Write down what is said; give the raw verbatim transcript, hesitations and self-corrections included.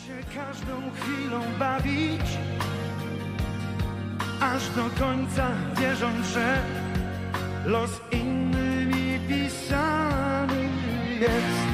się każdą chwilą bawić, aż do końca wierząc, że los innymi pisany jest.